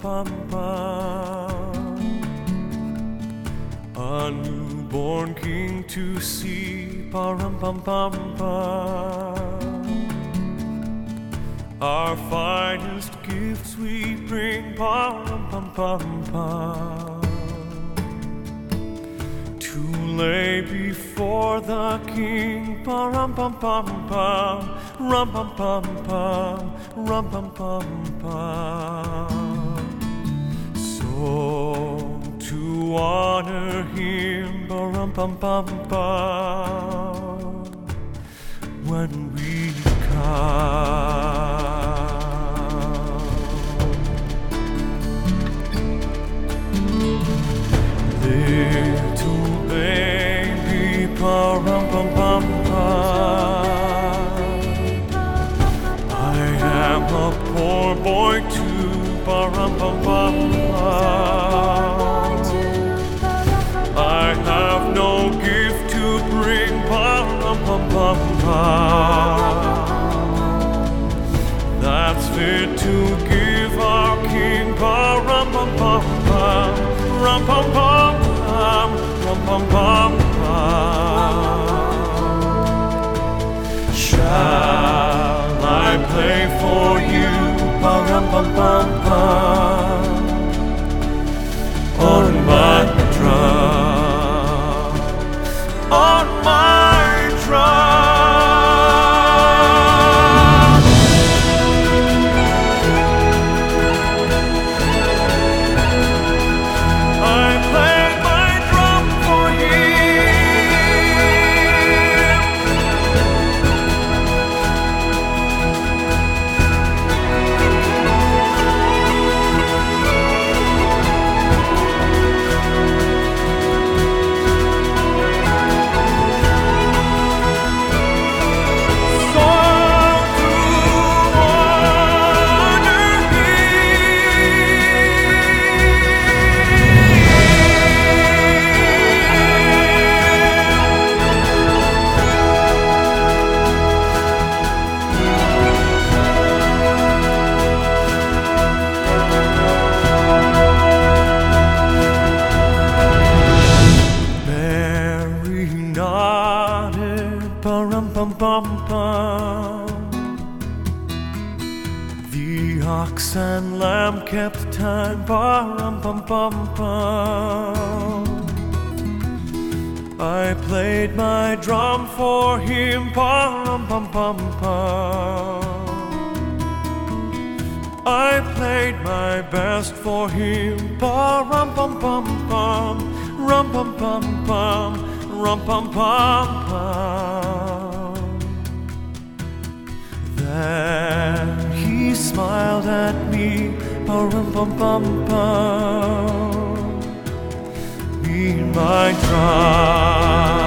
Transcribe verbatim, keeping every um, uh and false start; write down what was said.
pum pum. A newborn king to see, pa-rum pum pum pum. Our finest gifts we bring, pa-rum pum pum pum. To lay before the king, pa-rum pum pum pum, rum pum pum pum, rum pum pum pum. So to honor him, pa-rum pum pum pum, when we come. Little baby, pa-rum pum pum pum. I am a poor boy too, pa-rum pum pum pum. I have no gift to bring, pa-rum pum pum pum. That's fit to give our king, pa-rum pum pum pum, rum pum pum pum, rum pum pum pum. Shall I play for you, pa-rum pum pum pum, on my drum, on my drum. Pa-rum pum pum pum. The ox and lamb kept time, pa-rum pum pum pum. I played my drum for him, pa-rum pum pum pum. I played my best for him, pa-rum pum pum pum, rum pum pum pum, rum pum pum pum. Then he smiled at me, pa-rum pum pum pum. Be my drum.